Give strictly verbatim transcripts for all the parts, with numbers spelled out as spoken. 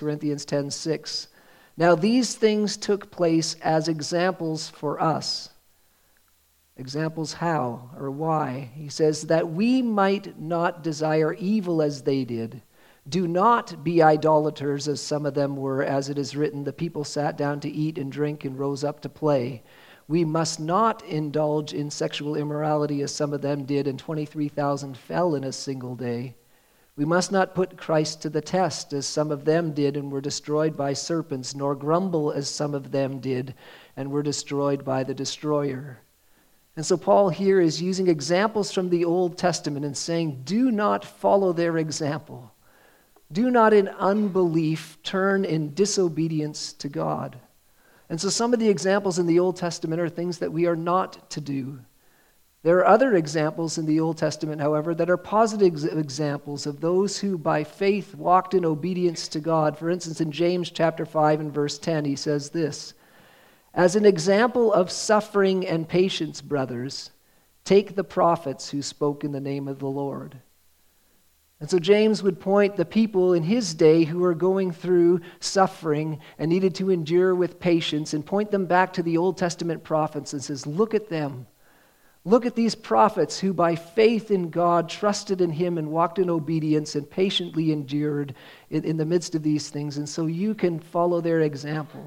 Corinthians ten six. Now these things took place as examples for us. Examples how or why? He says, that we might not desire evil as they did. Do not be idolaters as some of them were, as it is written, the people sat down to eat and drink and rose up to play. We must not indulge in sexual immorality as some of them did, and twenty-three thousand fell in a single day. We must not put Christ to the test as some of them did and were destroyed by serpents, nor grumble as some of them did and were destroyed by the destroyer. And so Paul here is using examples from the Old Testament and saying, do not follow their example. Do not in unbelief turn in disobedience to God. And so some of the examples in the Old Testament are things that we are not to do. There are other examples in the Old Testament, however, that are positive examples of those who by faith walked in obedience to God. For instance, in James chapter five and verse ten, he says this, as an example of suffering and patience, brothers, take the prophets who spoke in the name of the Lord. And so James would point the people in his day who were going through suffering and needed to endure with patience and point them back to the Old Testament prophets and says, look at them. Look at these prophets who by faith in God trusted in him and walked in obedience and patiently endured in, in the midst of these things. And so you can follow their example.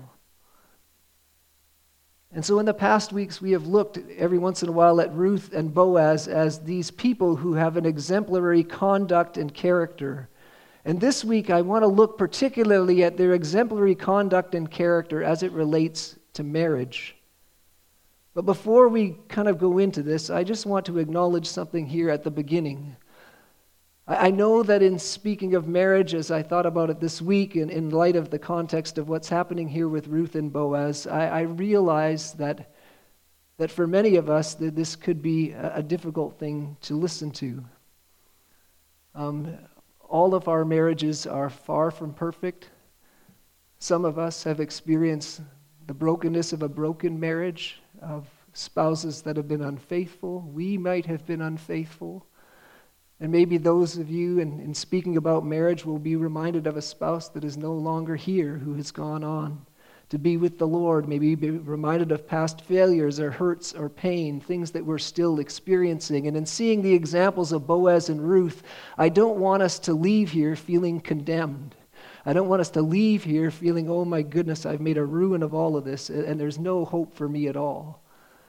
And so in the past weeks, we have looked every once in a while at Ruth and Boaz as these people who have an exemplary conduct and character. And this week, I want to look particularly at their exemplary conduct and character as it relates to marriage. But before we kind of go into this, I just want to acknowledge something here at the beginning. I know that in speaking of marriage, as I thought about it this week, and in light of the context of what's happening here with Ruth and Boaz, I, I realize that that for many of us, that this could be a, a difficult thing to listen to. Um, all of our marriages are far from perfect. Some of us have experienced the brokenness of a broken marriage, of spouses that have been unfaithful. We might have been unfaithful. And maybe those of you, in, in speaking about marriage, will be reminded of a spouse that is no longer here, who has gone on to be with the Lord. Maybe be reminded of past failures or hurts or pain, things that we're still experiencing. And in seeing the examples of Boaz and Ruth, I don't want us to leave here feeling condemned. I don't want us to leave here feeling, oh my goodness, I've made a ruin of all of this, and there's no hope for me at all.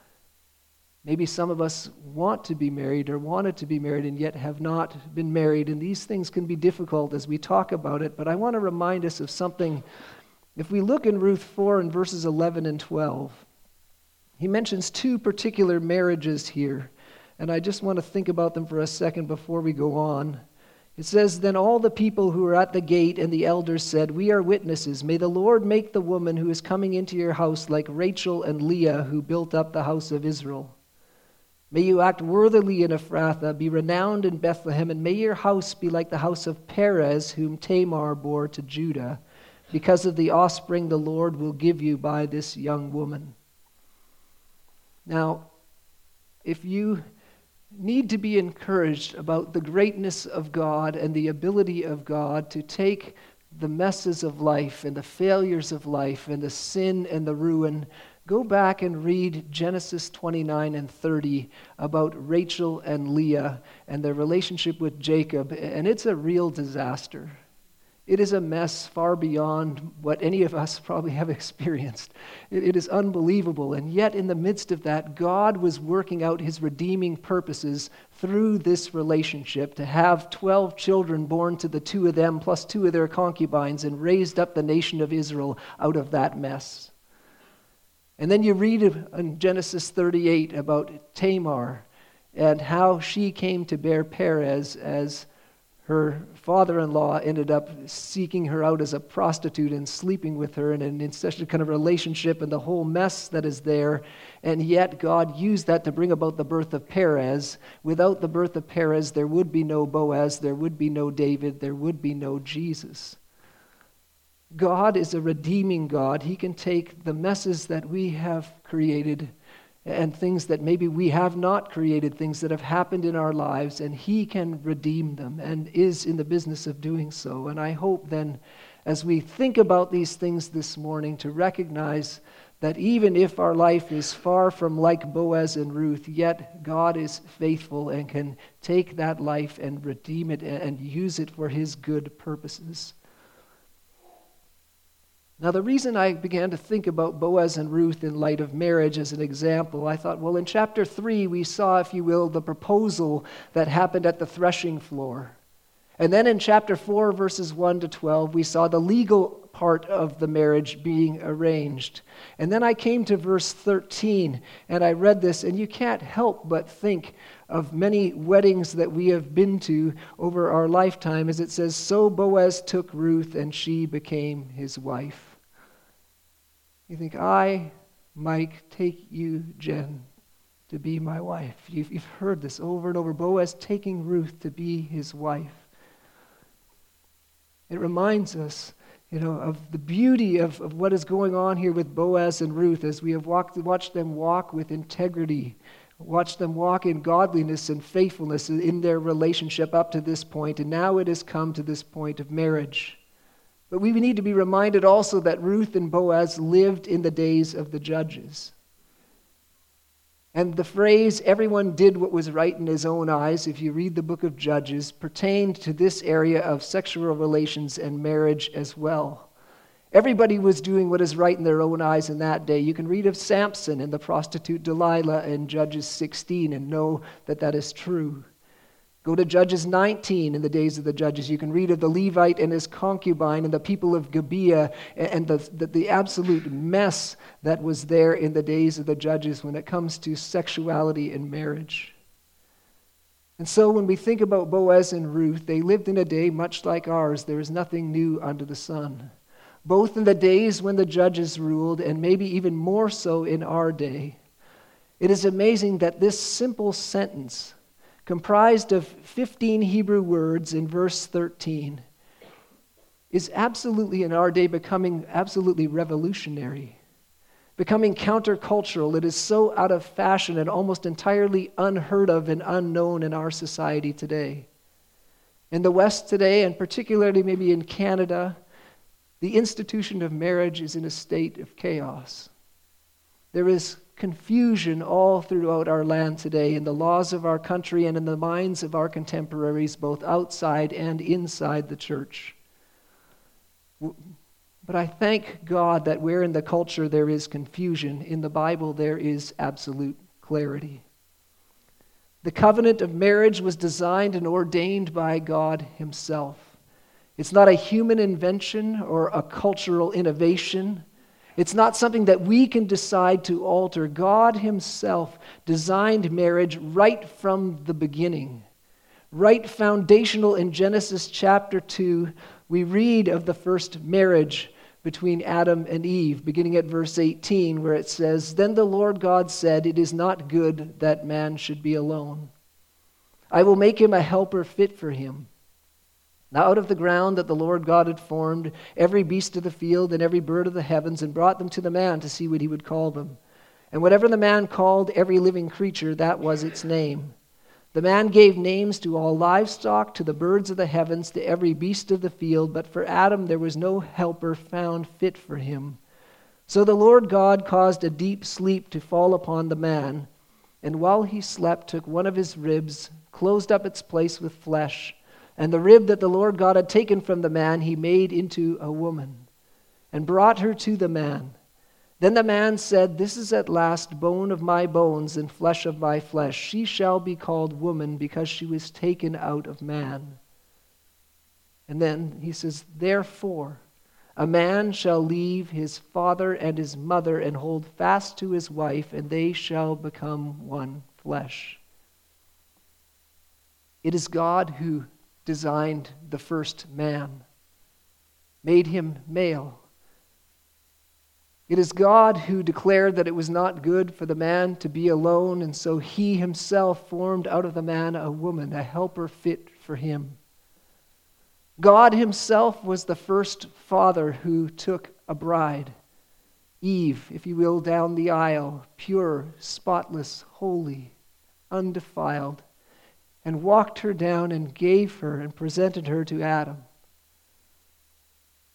Maybe some of us want to be married or wanted to be married and yet have not been married, and these things can be difficult as we talk about it, but I want to remind us of something. If we look in Ruth four in verses eleven and twelve, he mentions two particular marriages here, and I just want to think about them for a second before we go on. It says, then all the people who were at the gate and the elders said, we are witnesses. May the Lord make the woman who is coming into your house like Rachel and Leah, who built up the house of Israel. May you act worthily in Ephrathah, be renowned in Bethlehem, and may your house be like the house of Perez, whom Tamar bore to Judah, because of the offspring the Lord will give you by this young woman. Now, if you need to be encouraged about the greatness of God and the ability of God to take the messes of life and the failures of life and the sin and the ruin, go back and read Genesis twenty-nine and thirty about Rachel and Leah and their relationship with Jacob, and it's a real disaster. It is a mess far beyond what any of us probably have experienced. It, it is unbelievable, and yet in the midst of that, God was working out his redeeming purposes through this relationship to have twelve children born to the two of them plus two of their concubines, and raised up the nation of Israel out of that mess. And then you read in Genesis thirty-eight about Tamar and how she came to bear Perez as her father-in-law ended up seeking her out as a prostitute and sleeping with her, and in such a kind of relationship and the whole mess that is there. And yet God used that to bring about the birth of Perez. Without the birth of Perez, there would be no Boaz, there would be no David, there would be no Jesus. God is a redeeming God. He can take the messes that we have created and things that maybe we have not created, things that have happened in our lives, and he can redeem them and is in the business of doing so. And I hope then, as we think about these things this morning, to recognize that even if our life is far from like Boaz and Ruth, yet God is faithful and can take that life and redeem it and use it for his good purposes. Now, the reason I began to think about Boaz and Ruth in light of marriage as an example, I thought, well, in chapter three, we saw, if you will, the proposal that happened at the threshing floor. And then in chapter four, verses one to twelve, we saw the legal part of the marriage being arranged. And then I came to verse thirteen, and I read this, and you can't help but think of many weddings that we have been to over our lifetime, as it says, "So Boaz took Ruth, and she became his wife." You think, I, Mike, take you, Jen, to be my wife. You've, you've heard this over and over. Boaz taking Ruth to be his wife. It reminds us, you know, of the beauty of, of what is going on here with Boaz and Ruth as we have walked, watched them walk with integrity, watched them walk in godliness and faithfulness in their relationship up to this point, and now it has come to this point of marriage. But we need to be reminded also that Ruth and Boaz lived in the days of the judges. And the phrase, "everyone did what was right in his own eyes," if you read the book of Judges, pertained to this area of sexual relations and marriage as well. Everybody was doing what is right in their own eyes in that day. You can read of Samson and the prostitute Delilah in Judges sixteen and know that that is true. Go to Judges nineteen in the days of the judges. You can read of the Levite and his concubine and the people of Gibeah and the, the, the absolute mess that was there in the days of the judges when it comes to sexuality and marriage. And so when we think about Boaz and Ruth, they lived in a day much like ours. There is nothing new under the sun. Both in the days when the judges ruled and maybe even more so in our day. It is amazing that this simple sentence, comprised of fifteen Hebrew words in verse thirteen, is absolutely in our day becoming absolutely revolutionary, becoming countercultural. It is so out of fashion and almost entirely unheard of and unknown in our society today. In the West today, and particularly maybe in Canada, the institution of marriage is in a state of chaos. There is confusion all throughout our land today in the laws of our country and in the minds of our contemporaries, both outside and inside the church. But I thank God that where in the culture there is confusion, in the Bible there is absolute clarity. The covenant of marriage was designed and ordained by God himself. It's not a human invention or a cultural innovation. It's not something that we can decide to alter. God himself designed marriage right from the beginning. Right foundational in Genesis chapter two, we read of the first marriage between Adam and Eve, beginning at verse eighteen, where it says, "Then the Lord God said, 'It is not good that man should be alone. I will make him a helper fit for him.' Now out of the ground that the Lord God had formed every beast of the field and every bird of the heavens, and brought them to the man to see what he would call them. And whatever the man called every living creature, that was its name. The man gave names to all livestock, to the birds of the heavens, to every beast of the field, but for Adam there was no helper found fit for him. So the Lord God caused a deep sleep to fall upon the man, and while he slept took one of his ribs, closed up its place with flesh, and the rib that the Lord God had taken from the man he made into a woman, and brought her to the man. Then the man said, 'This is at last bone of my bones and flesh of my flesh. She shall be called woman, because she was taken out of man.' And then he says, 'Therefore a man shall leave his father and his mother and hold fast to his wife, and they shall become one flesh.'" It is God who designed the first man, made him male. It is God who declared that it was not good for the man to be alone, and so he himself formed out of the man a woman, a helper fit for him. God himself was the first father who took a bride, Eve, if you will, down the aisle, pure, spotless, holy, undefiled, and walked her down and gave her and presented her to Adam.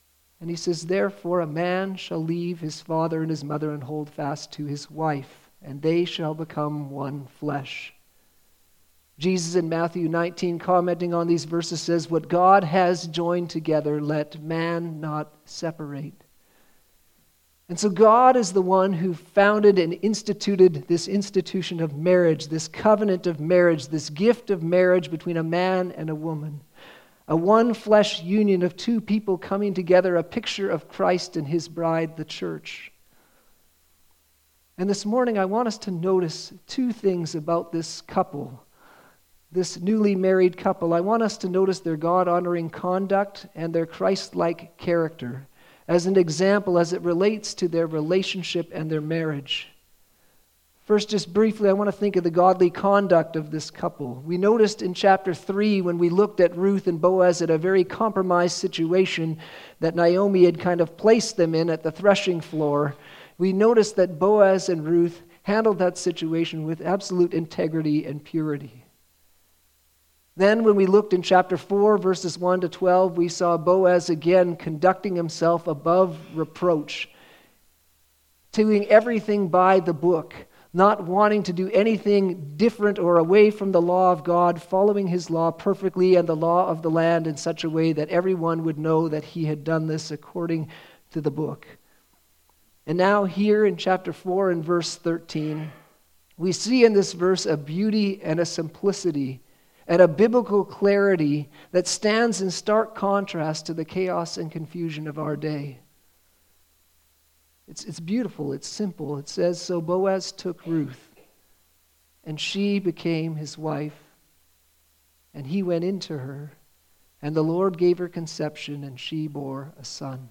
And he says, therefore a man shall leave his father and his mother and hold fast to his wife, and they shall become one flesh. Jesus in Matthew nineteen, commenting on these verses, says, what God has joined together, let man not separate. And so God is the one who founded and instituted this institution of marriage, this covenant of marriage, this gift of marriage between a man and a woman. A one flesh union of two people coming together, a picture of Christ and his bride, the church. And this morning I want us to notice two things about this couple, this newly married couple. I want us to notice their God-honoring conduct and their Christ-like character as an example as it relates to their relationship and their marriage. First, just briefly, I want to think of the godly conduct of this couple. We noticed in chapter three, when we looked at Ruth and Boaz at a very compromised situation that Naomi had kind of placed them in at the threshing floor, we noticed that Boaz and Ruth handled that situation with absolute integrity and purity. Then when we looked in chapter four, verses one to twelve, we saw Boaz again conducting himself above reproach, doing everything by the book, not wanting to do anything different or away from the law of God, following his law perfectly and the law of the land in such a way that everyone would know that he had done this according to the book. And now here in chapter four and verse thirteen, we see in this verse a beauty and a simplicity and a biblical clarity that stands in stark contrast to the chaos and confusion of our day. It's, it's beautiful, it's simple. It says, so Boaz took Ruth, and she became his wife, and he went into her, and the Lord gave her conception, and she bore a son.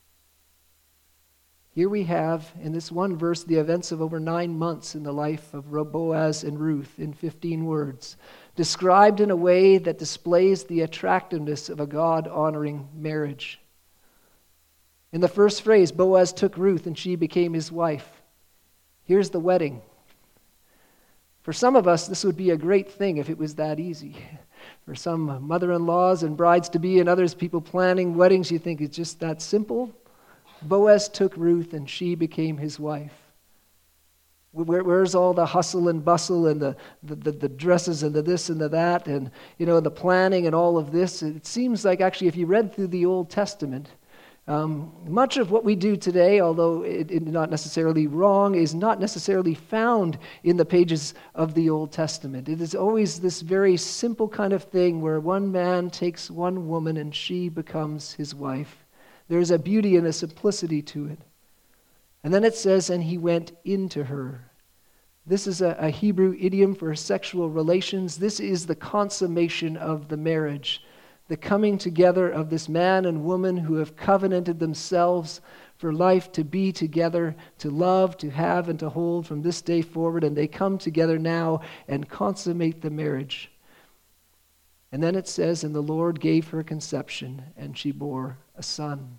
Here we have, in this one verse, the events of over nine months in the life of Boaz and Ruth in fifteen words, described in a way that displays the attractiveness of a God-honoring marriage. In the first phrase, Boaz took Ruth and she became his wife. Here's the wedding. For some of us, this would be a great thing if it was that easy. For some mother-in-laws and brides-to-be and others, people planning weddings, you think it's just that simple. Boaz took Ruth and she became his wife. Where, where's all the hustle and bustle and the, the, the, the dresses and the this and the that and, you know, the planning and all of this? It seems like actually if you read through the Old Testament, um, much of what we do today, although it is not necessarily wrong, is not necessarily found in the pages of the Old Testament. It is always this very simple kind of thing where one man takes one woman and she becomes his wife. There's a beauty and a simplicity to it. And then it says, and he went into her. This is a, a Hebrew idiom for sexual relations. This is the consummation of the marriage, the coming together of this man and woman who have covenanted themselves for life to be together, to love, to have, and to hold from this day forward. And they come together now and consummate the marriage. And then it says, and the Lord gave her conception, and she bore a son.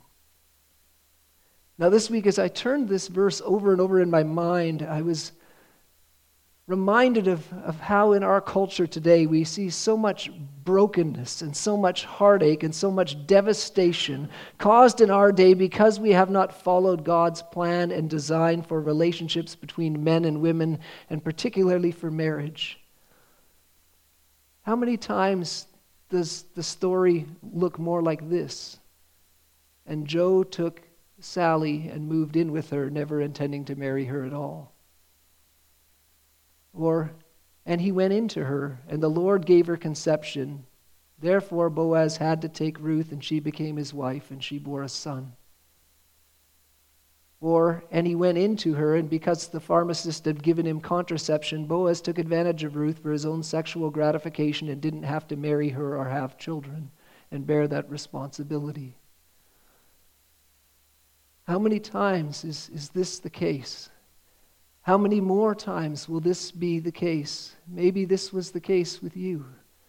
Now this week, as I turned this verse over and over in my mind, I was reminded of, of how in our culture today we see so much brokenness and so much heartache and so much devastation caused in our day because we have not followed God's plan and design for relationships between men and women, and particularly for marriage. How many times does the story look more like this? And Joe took Sally and moved in with her, never intending to marry her at all. Or, and he went into her, and the Lord gave her conception. Therefore Boaz had to take Ruth, and she became his wife, and she bore a son. Or, and he went into her, and because the pharmacist had given him contraception, Boaz took advantage of Ruth for his own sexual gratification and didn't have to marry her or have children and bear that responsibility. How many times is, is this the case? How many more times will this be the case? Maybe this was the case with you.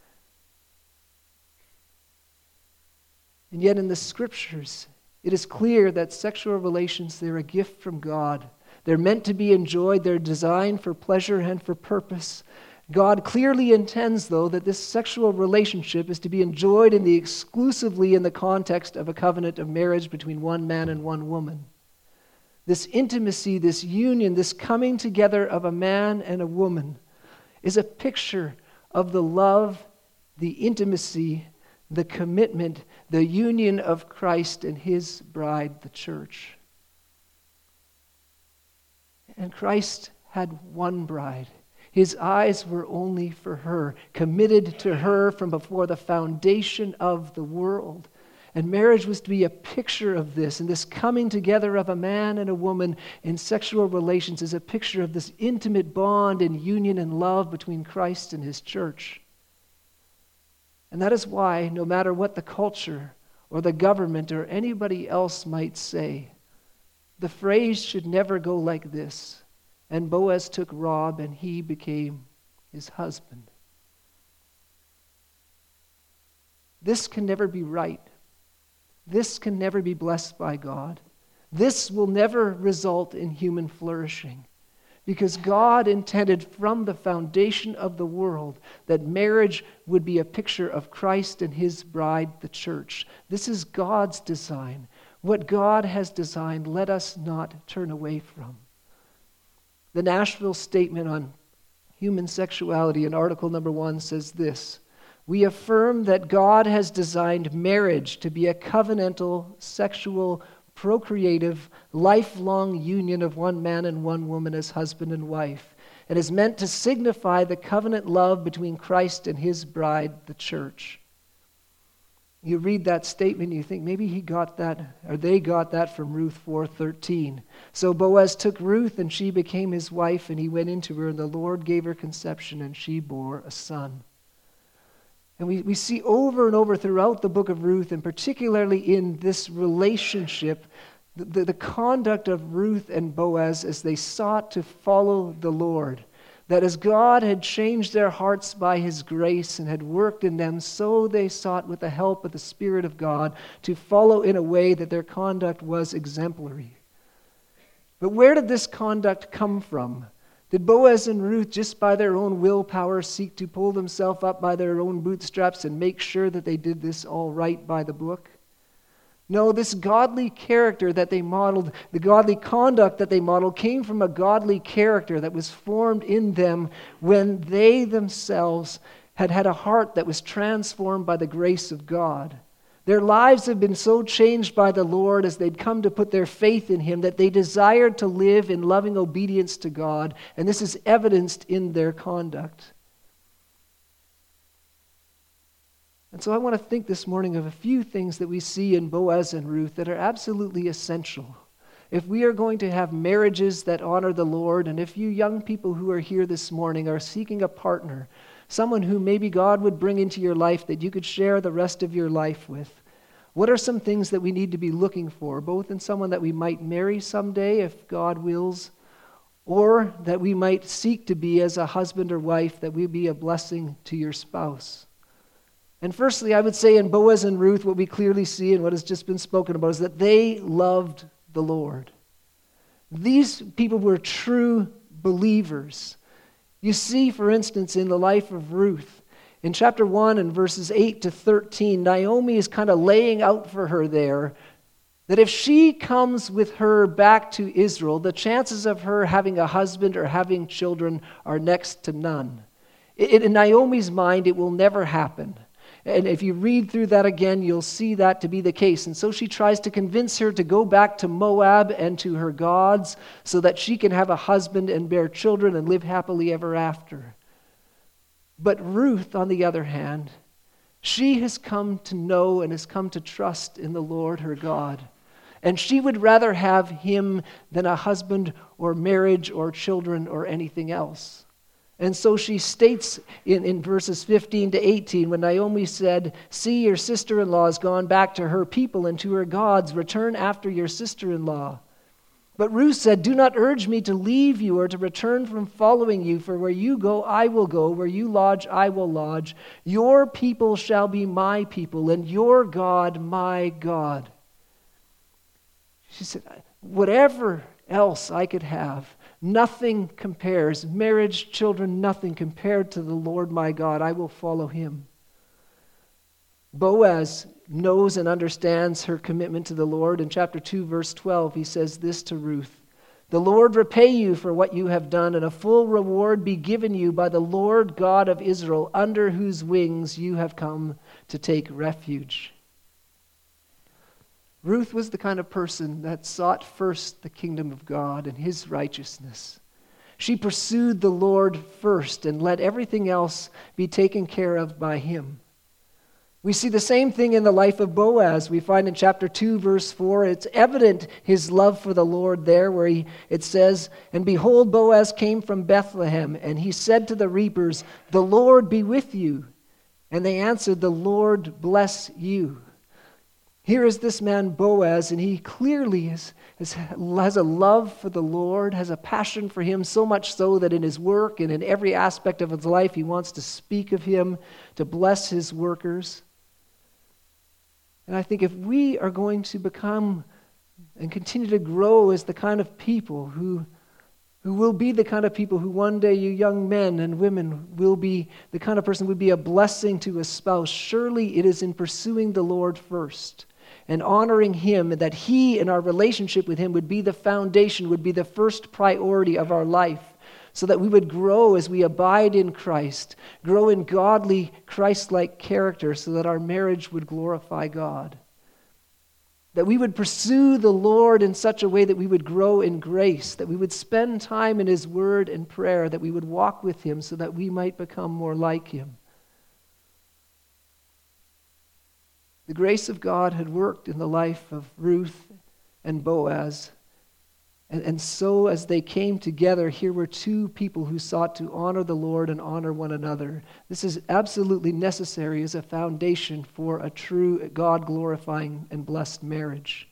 And yet in the scriptures, it is clear that sexual relations, they're a gift from God. They're meant to be enjoyed. They're designed for pleasure and for purpose. God clearly intends, though, that this sexual relationship is to be enjoyed in the exclusively in the context of a covenant of marriage between one man and one woman. This intimacy, this union, this coming together of a man and a woman is a picture of the love, the intimacy, the commitment, the union of Christ and his bride, the church. And Christ had one bride. His eyes were only for her, committed to her from before the foundation of the world. And marriage was to be a picture of this, and this coming together of a man and a woman in sexual relations is a picture of this intimate bond and union and love between Christ and his church. And that is why, no matter what the culture or the government or anybody else might say, the phrase should never go like this: and Boaz took Rahab, and he became his husband. This can never be right. This can never be blessed by God. This will never result in human flourishing, because God intended from the foundation of the world that marriage would be a picture of Christ and his bride, the church. This is God's design. What God has designed, let us not turn away from. The Nashville Statement on Human Sexuality in article number one says this: we affirm that God has designed marriage to be a covenantal, sexual, procreative, lifelong union of one man and one woman as husband and wife. It is meant to signify the covenant love between Christ and his bride, the church. You read that statement and you think maybe he got that, or they got that from Ruth four thirteen. So Boaz took Ruth, and she became his wife, and he went into her, and the Lord gave her conception, and she bore a son. And we, we see over and over throughout the book of Ruth, and particularly in this relationship, the, the, the conduct of Ruth and Boaz as they sought to follow the Lord. That as God had changed their hearts by his grace and had worked in them, so they sought with the help of the Spirit of God to follow in a way that their conduct was exemplary. But where did this conduct come from? Did Boaz and Ruth, just by their own willpower, seek to pull themselves up by their own bootstraps and make sure that they did this all right by the book? No, this godly character that they modeled, the godly conduct that they modeled, came from a godly character that was formed in them when they themselves had had a heart that was transformed by the grace of God. Their lives had been so changed by the Lord as they'd come to put their faith in him that they desired to live in loving obedience to God, and this is evidenced in their conduct. And so I want to think this morning of a few things that we see in Boaz and Ruth that are absolutely essential. If we are going to have marriages that honor the Lord, and if you young people who are here this morning are seeking a partner, someone who maybe God would bring into your life that you could share the rest of your life with, what are some things that we need to be looking for, both in someone that we might marry someday if God wills, or that we might seek to be as a husband or wife, that we be a blessing to your spouse? And firstly, I would say in Boaz and Ruth, what we clearly see and what has just been spoken about is that they loved the Lord. These people were true believers. You see, for instance, in the life of Ruth, in chapter one and verses eight to thirteen, Naomi is kind of laying out for her there that if she comes with her back to Israel, the chances of her having a husband or having children are next to none. In, in Naomi's mind, it will never happen. And if you read through that again, you'll see that to be the case. And so she tries to convince her to go back to Moab and to her gods so that she can have a husband and bear children and live happily ever after. But Ruth, on the other hand, she has come to know and has come to trust in the Lord her God. And she would rather have him than a husband or marriage or children or anything else. And so she states in, in verses fifteen to eighteen, when Naomi said, "See, your sister-in-law has gone back to her people and to her gods. Return after your sister-in-law." But Ruth said, "Do not urge me to leave you or to return from following you, for where you go, I will go. Where you lodge, I will lodge. Your people shall be my people, and your God, my God." She said, whatever else I could have, Nothing compares, marriage, children, nothing compared to the Lord my God. I will follow him. Boaz knows and understands her commitment to the Lord. In chapter two, verse twelve, he says this to Ruth: "The Lord repay you for what you have done, and a full reward be given you by the Lord God of Israel, under whose wings you have come to take refuge." Ruth was the kind of person that sought first the kingdom of God and his righteousness. She pursued the Lord first and let everything else be taken care of by him. We see the same thing in the life of Boaz. We find in chapter two, verse four, it's evident his love for the Lord there, where he, it says, "And behold, Boaz came from Bethlehem, and he said to the reapers, 'The Lord be with you.' And they answered, 'The Lord bless you.'" Here is this man Boaz, and he clearly is, is, has a love for the Lord, has a passion for him, so much so that in his work and in every aspect of his life, he wants to speak of him, to bless his workers. And I think if we are going to become and continue to grow as the kind of people who, who will be the kind of people who one day you young men and women will be the kind of person who would be a blessing to a spouse, surely it is in pursuing the Lord first and honoring him, and that he and our relationship with him would be the foundation, would be the first priority of our life, so that we would grow as we abide in Christ, grow in godly, Christ-like character, so that our marriage would glorify God. That we would pursue the Lord in such a way that we would grow in grace, that we would spend time in his word and prayer, that we would walk with him so that we might become more like him. The grace of God had worked in the life of Ruth and Boaz. And, and so as they came together, here were two people who sought to honor the Lord and honor one another. This is absolutely necessary as a foundation for a true God-glorifying and blessed marriage.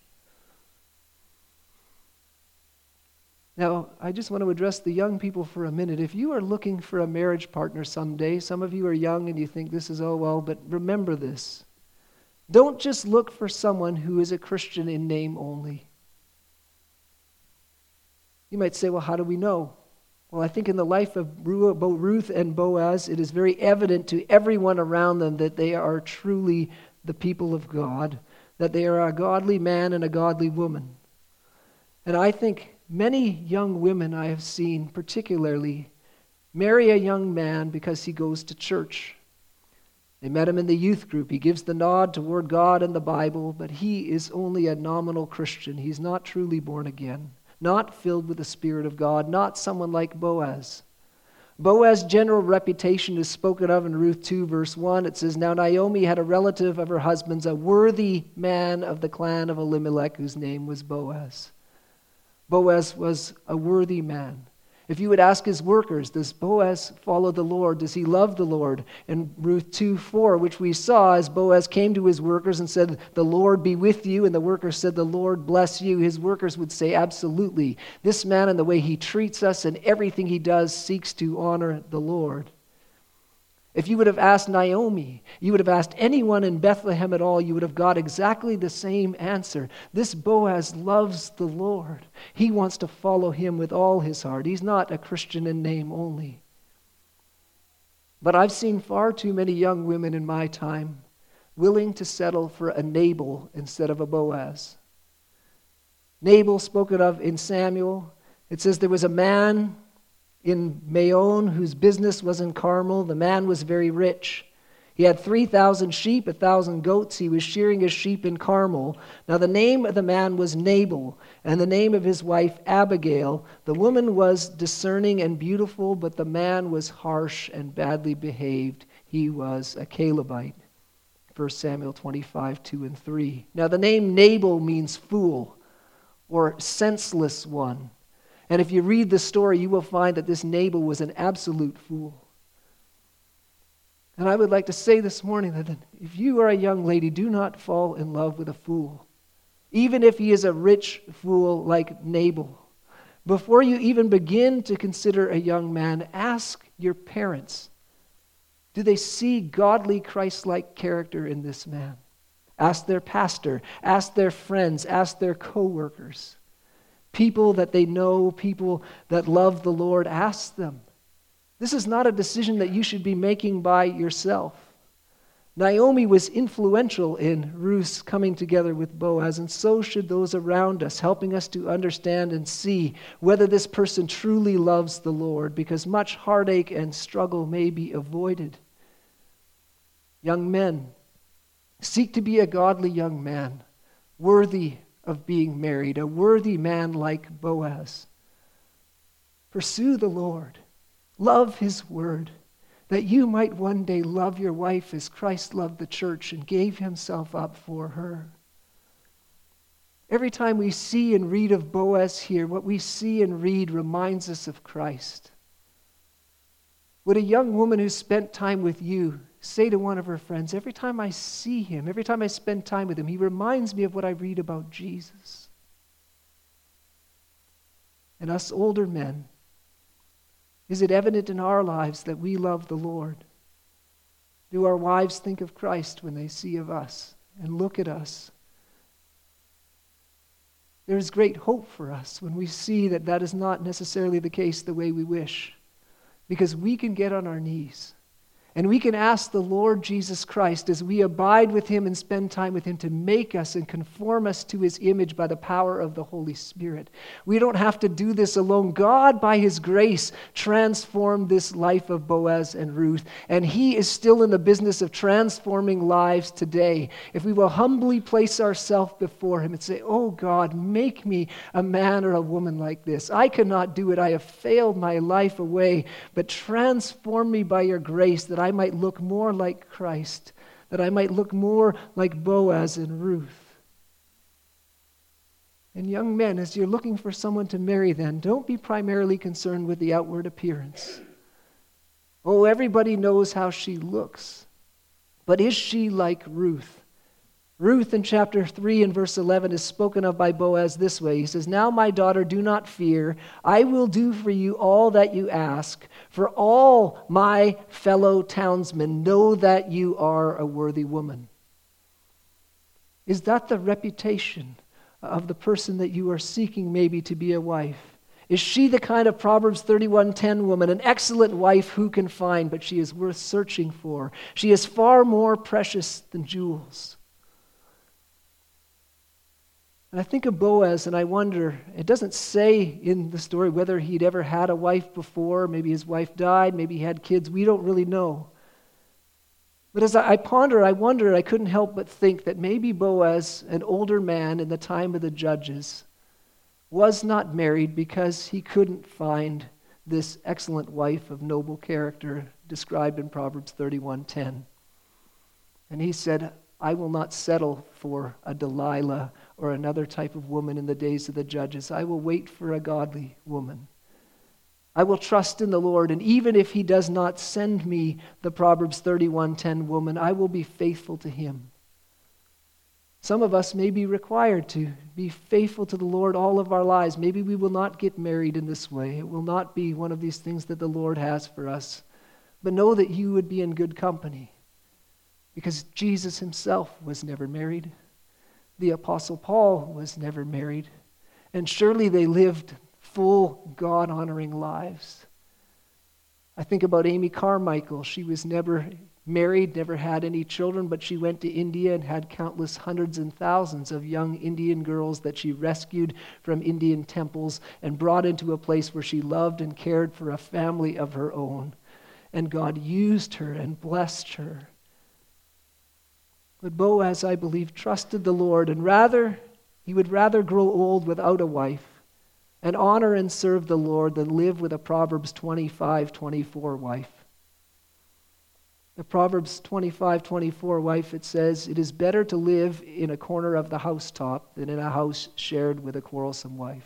Now, I just want to address the young people for a minute. If you are looking for a marriage partner someday, some of you are young and you think this is, oh well, but remember this. Don't just look for someone who is a Christian in name only. You might say, well, how do we know? Well, I think in the life of Ruth and Boaz, it is very evident to everyone around them that they are truly the people of God, that they are a godly man and a godly woman. And I think many young women I have seen particularly marry a young man because he goes to church. They met him in the youth group. He gives the nod toward God and the Bible, but he is only a nominal Christian. He's not truly born again, not filled with the Spirit of God, not someone like Boaz. Boaz's general reputation is spoken of in Ruth two, verse one. It says, "Now Naomi had a relative of her husband's, a worthy man of the clan of Elimelech, whose name was Boaz." Boaz was a worthy man. If you would ask his workers, does Boaz follow the Lord? Does he love the Lord? In Ruth two four, which we saw, as Boaz came to his workers and said, "The Lord be with you," and the workers said, "The Lord bless you," his workers would say, absolutely. This man and the way he treats us and everything he does seeks to honor the Lord. If you would have asked Naomi, you would have asked anyone in Bethlehem at all, you would have got exactly the same answer. This Boaz loves the Lord. He wants to follow him with all his heart. He's not a Christian in name only. But I've seen far too many young women in my time willing to settle for a Nabal instead of a Boaz. Nabal, spoken of in Samuel, it says there was a man in Maon whose business was in Carmel. The man was very rich. He had three thousand sheep, a thousand goats. He was shearing his sheep in Carmel. Now the name of the man was Nabal, and the name of his wife Abigail. The woman was discerning and beautiful, but the man was harsh and badly behaved. He was a Calebite. First Samuel twenty-five, two and three. Now the name Nabal means fool or senseless one. And if you read the story, you will find that this Nabal was an absolute fool. And I would like to say this morning that if you are a young lady, do not fall in love with a fool, even if he is a rich fool like Nabal. Before you even begin to consider a young man, ask your parents, do they see godly, Christ-like character in this man? Ask their pastor, ask their friends, ask their co-workers. people that they know, people that love the Lord, ask them. This is not a decision that you should be making by yourself. Naomi was influential in Ruth's coming together with Boaz, and so should those around us, helping us to understand and see whether this person truly loves the Lord, because much heartache and struggle may be avoided. Young men, seek to be a godly young man, worthy of being married, a worthy man like Boaz. Pursue the Lord. Love his word, that you might one day love your wife as Christ loved the church and gave himself up for her. Every time we see and read of Boaz here, what we see and read reminds us of Christ. Would a young woman who spent time with you say to one of her friends, every time I see him, every time I spend time with him, he reminds me of what I read about Jesus? And us older men, is it evident in our lives that we love the Lord? Do our wives think of Christ when they see of us and look at us? There is great hope for us when we see that that is not necessarily the case the way we wish, because we can get on our knees and we can ask the Lord Jesus Christ, as we abide with him and spend time with him, to make us and conform us to his image by the power of the Holy Spirit. We don't have to do this alone. God, by his grace, transformed this life of Boaz and Ruth, and he is still in the business of transforming lives today. If we will humbly place ourselves before him and say, oh God, make me a man or a woman like this. I cannot do it. I have failed my life away, but transform me by your grace, that I might look more like Christ, that I might look more like Boaz and Ruth. And young men, as you're looking for someone to marry then, don't be primarily concerned with the outward appearance. Oh, everybody knows how she looks. But is she like Ruth? Ruth in chapter three and verse eleven is spoken of by Boaz this way. He says, now my daughter, do not fear. I will do for you all that you ask. For all my fellow townsmen know that you are a worthy woman. Is that the reputation of the person that you are seeking maybe to be a wife? Is she the kind of Proverbs thirty-one ten woman, an excellent wife who can find, but she is worth searching for? She is far more precious than jewels. And I think of Boaz and I wonder, it doesn't say in the story whether he'd ever had a wife before. Maybe his wife died, maybe he had kids. We don't really know. But as I ponder, I wonder, I couldn't help but think that maybe Boaz, an older man in the time of the judges, was not married because he couldn't find this excellent wife of noble character described in Proverbs thirty-one ten. And he said, I will not settle for a Delilah or another type of woman in the days of the judges. I will wait for a godly woman. I will trust in the Lord, and even if he does not send me the Proverbs thirty-one ten woman, I will be faithful to him. Some of us may be required to be faithful to the Lord all of our lives. Maybe we will not get married in this way. It will not be one of these things that the Lord has for us. But know that you would be in good company, because Jesus himself was never married. The Apostle Paul was never married. And surely they lived full, God-honoring lives. I think about Amy Carmichael. She was never married, never had any children, but she went to India and had countless hundreds and thousands of young Indian girls that she rescued from Indian temples and brought into a place where she loved and cared for a family of her own. And God used her and blessed her. But Boaz, I believe, trusted the Lord, and rather, he would rather grow old without a wife and honor and serve the Lord than live with a Proverbs twenty-five twenty-four wife. The Proverbs twenty-five twenty-four wife, it says, it is better to live in a corner of the housetop than in a house shared with a quarrelsome wife.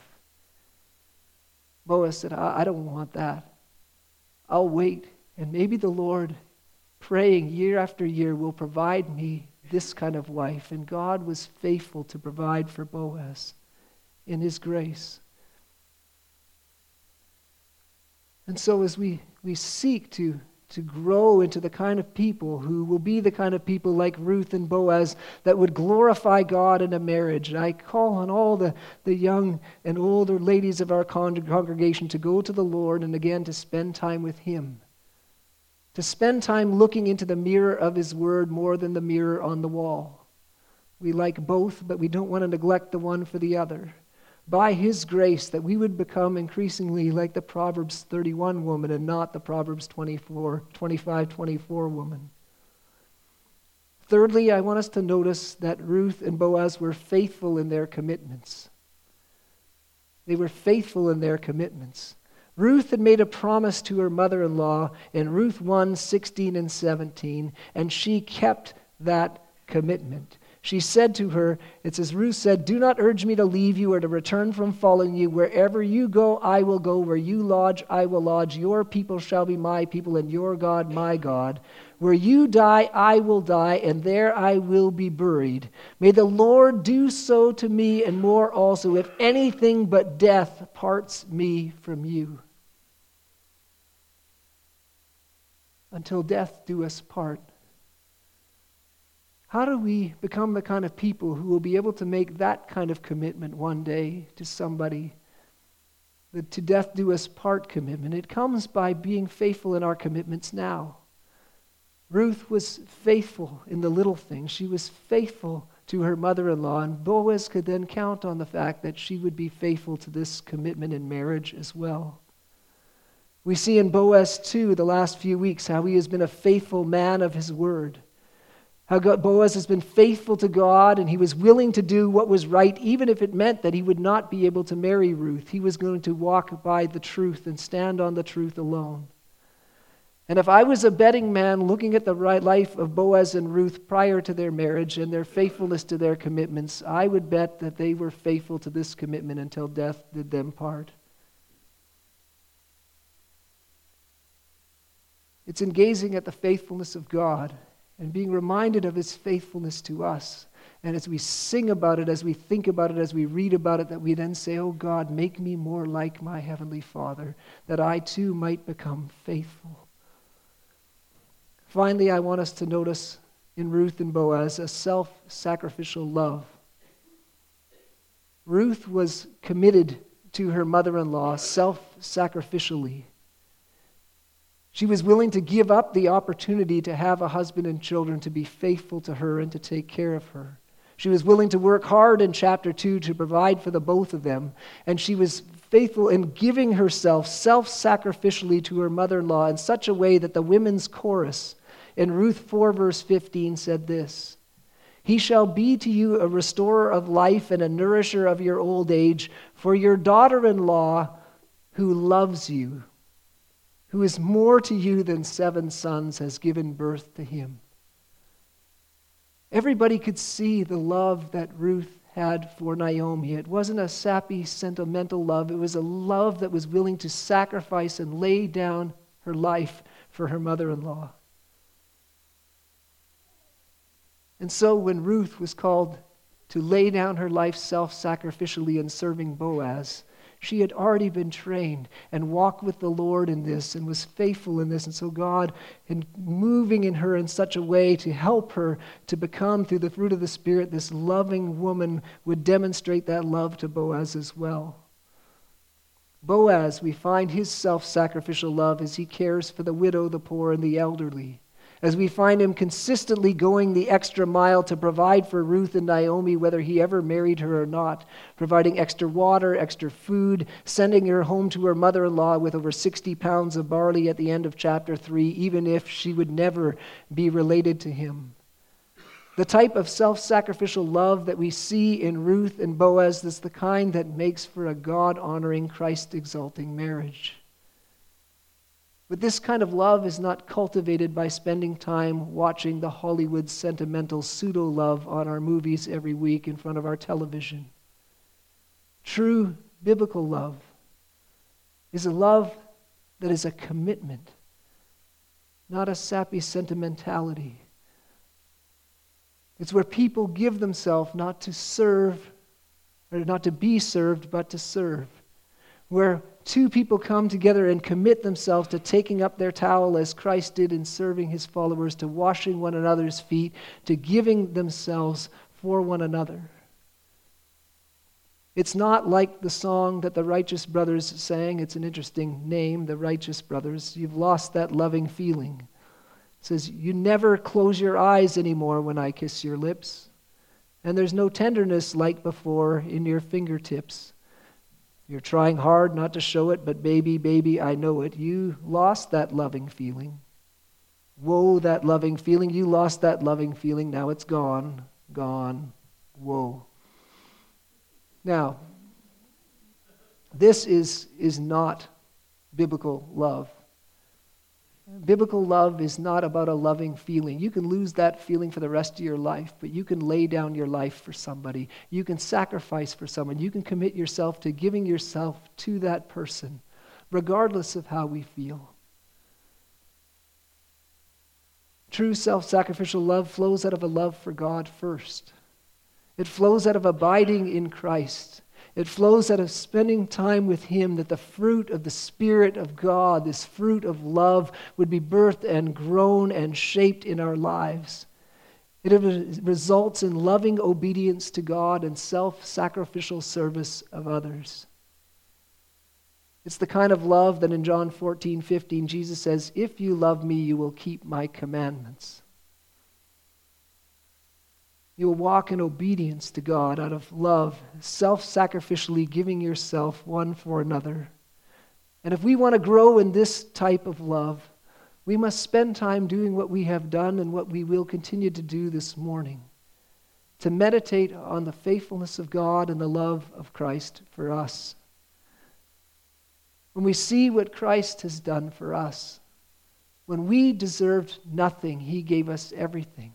Boaz said, I, I don't want that. I'll wait, and maybe the Lord, praying year after year, will provide me this kind of wife. And God was faithful to provide for Boaz in his grace. And so as we, we seek to to grow into the kind of people who will be the kind of people like Ruth and Boaz that would glorify God in a marriage. And I call on all the, the young and older ladies of our con- congregation to go to the Lord and again to spend time with Him. To spend time looking into the mirror of His Word more than the mirror on the wall. We like both, but we don't want to neglect the one for the other. By His grace, that we would become increasingly like the Proverbs thirty-one woman and not the Proverbs twenty-four, twenty-five, twenty-four woman. Thirdly, I want us to notice that Ruth and Boaz were faithful in their commitments. They were faithful in their commitments. Ruth had made a promise to her mother-in-law in Ruth one, sixteen and seventeen, and she kept that commitment. She said to her, it says, Ruth said, "Do not urge me to leave you or to return from following you. Wherever you go, I will go. Where you lodge, I will lodge. Your people shall be my people, and your God my God. Where you die, I will die, and there I will be buried. May the Lord do so to me and more also, if anything but death parts me from you. Until death do us part." How do we become the kind of people who will be able to make that kind of commitment one day to somebody? The to death do us part commitment. It comes by being faithful in our commitments now. Ruth was faithful in the little things. She was faithful to her mother-in-law, and Boaz could then count on the fact that she would be faithful to this commitment in marriage as well. We see in Boaz, too, the last few weeks, how he has been a faithful man of his word. How God, Boaz has been faithful to God, and he was willing to do what was right, even if it meant that he would not be able to marry Ruth. He was going to walk by the truth and stand on the truth alone. And if I was a betting man looking at the right life of Boaz and Ruth prior to their marriage and their faithfulness to their commitments, I would bet that they were faithful to this commitment until death did them part. It's in gazing at the faithfulness of God and being reminded of His faithfulness to us. And as we sing about it, as we think about it, as we read about it, that we then say, "Oh God, make me more like my Heavenly Father, that I too might become faithful." Finally, I want us to notice in Ruth and Boaz a self-sacrificial love. Ruth was committed to her mother-in-law self-sacrificially. She was willing to give up the opportunity to have a husband and children, to be faithful to her and to take care of her. She was willing to work hard in chapter two to provide for the both of them. And she was faithful in giving herself self-sacrificially to her mother-in-law in such a way that the women's chorus in Ruth four verse fifteen said this: "He shall be to you a restorer of life and a nourisher of your old age, for your daughter-in-law who loves you, who is more to you than seven sons, has given birth to him." Everybody could see the love that Ruth had for Naomi. It wasn't a sappy, sentimental love. It was a love that was willing to sacrifice and lay down her life for her mother-in-law. And so when Ruth was called to lay down her life self-sacrificially in serving Boaz, she had already been trained and walked with the Lord in this and was faithful in this. And so God, in moving in her in such a way to help her to become, through the fruit of the Spirit, this loving woman, would demonstrate that love to Boaz as well. Boaz, we find his self-sacrificial love as he cares for the widow, the poor, and the elderly. As we find him consistently going the extra mile to provide for Ruth and Naomi, whether he ever married her or not, providing extra water, extra food, sending her home to her mother-in-law with over sixty pounds of barley at the end of chapter three, even if she would never be related to him. The type of self-sacrificial love that we see in Ruth and Boaz is the kind that makes for a God-honoring, Christ-exalting marriage. But this kind of love is not cultivated by spending time watching the Hollywood sentimental pseudo-love on our movies every week in front of our television. True biblical love is a love that is a commitment, not a sappy sentimentality. It's where people give themselves not to serve, or not to be served, but to serve. where two people come together and commit themselves to taking up their towel as Christ did in serving his followers, to washing one another's feet, to giving themselves for one another. It's not like the song that the Righteous Brothers sang. It's an interesting name, the Righteous Brothers. You've lost that loving feeling. It says, you never close your eyes anymore when I kiss your lips. And there's no tenderness like before in your fingertips. You're trying hard not to show it, but baby, baby, I know it. You lost that loving feeling. Whoa, that loving feeling. You lost that loving feeling. Now it's gone, gone, whoa. Now, this is, is not biblical love. Biblical love is not about a loving feeling. You can lose that feeling for the rest of your life, but you can lay down your life for somebody. You can sacrifice for someone. You can commit yourself to giving yourself to that person, regardless of how we feel. True self-sacrificial love flows out of a love for God first. It flows out of abiding in Christ. It flows out of spending time with him, that the fruit of the Spirit of God, this fruit of love, would be birthed and grown and shaped in our lives. It results in loving obedience to God and self-sacrificial service of others. It's the kind of love that in John fourteen fifteen, Jesus says, if you love me, you will keep my commandments. You will walk in obedience to God out of love, self-sacrificially giving yourself one for another. And if we want to grow in this type of love, we must spend time doing what we have done and what we will continue to do this morning, to meditate on the faithfulness of God and the love of Christ for us. When we see what Christ has done for us, when we deserved nothing, he gave us everything.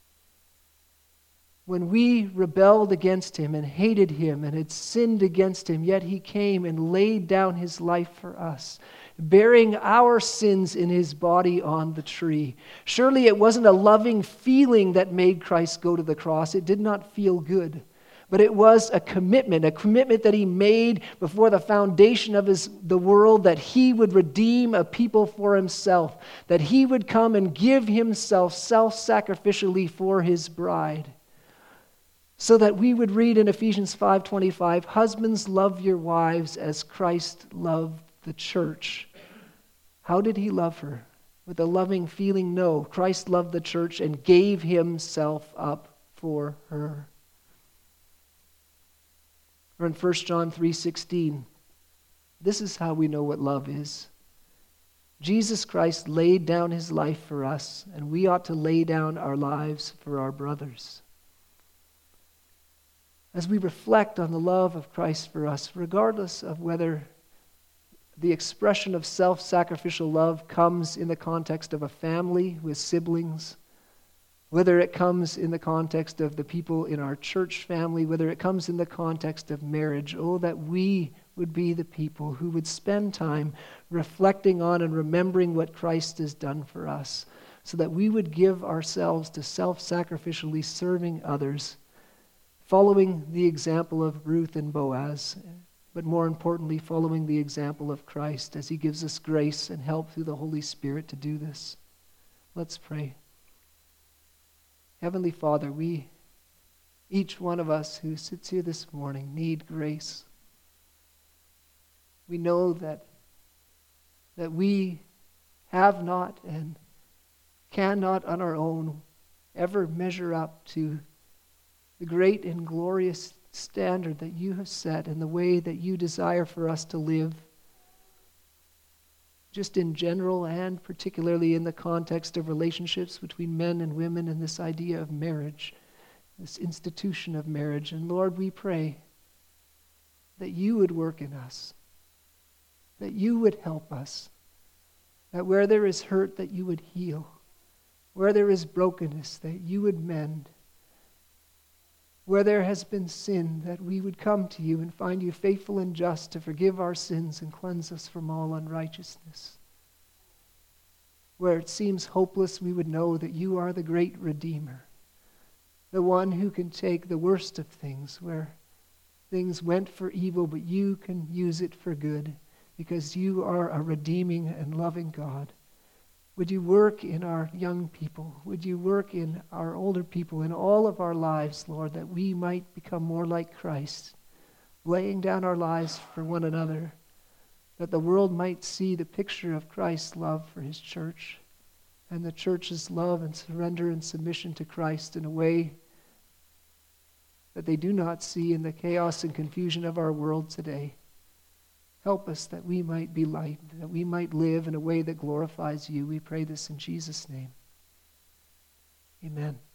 When we rebelled against him and hated him and had sinned against him, yet he came and laid down his life for us, bearing our sins in his body on the tree. Surely it wasn't a loving feeling that made Christ go to the cross. It did not feel good. But it was a commitment, a commitment that he made before the foundation of his, the world, that he would redeem a people for himself, that he would come and give himself self-sacrificially for his bride. So that we would read in Ephesians five twenty-five, husbands, love your wives as Christ loved the church. How did he love her? With a loving feeling? No. Christ loved the church and gave himself up for her. Or in First John three sixteen, this is how we know what love is. Jesus Christ laid down his life for us, and we ought to lay down our lives for our brothers. As we reflect on the love of Christ for us, regardless of whether the expression of self-sacrificial love comes in the context of a family with siblings, whether it comes in the context of the people in our church family, whether it comes in the context of marriage, oh, that we would be the people who would spend time reflecting on and remembering what Christ has done for us, so that we would give ourselves to self-sacrificially serving others, following the example of Ruth and Boaz, but more importantly, following the example of Christ as he gives us grace and help through the Holy Spirit to do this. Let's pray. Heavenly Father, we, each one of us who sits here this morning, need grace. We know that, that we have not and cannot on our own ever measure up to the great and glorious standard that you have set and the way that you desire for us to live, just in general and particularly in the context of relationships between men and women and this idea of marriage, this institution of marriage. And Lord, we pray that you would work in us, that you would help us, that where there is hurt, that you would heal, where there is brokenness, that you would mend, where there has been sin, that we would come to you and find you faithful and just to forgive our sins and cleanse us from all unrighteousness. Where it seems hopeless, we would know that you are the great Redeemer, the one who can take the worst of things, where things went for evil, but you can use it for good because you are a redeeming and loving God. Would you work in our young people? Would you work in our older people, in all of our lives, Lord, that we might become more like Christ, laying down our lives for one another, that the world might see the picture of Christ's love for his church and the church's love and surrender and submission to Christ in a way that they do not see in the chaos and confusion of our world today. Help us that we might be light, that we might live in a way that glorifies you. We pray this in Jesus' name. Amen.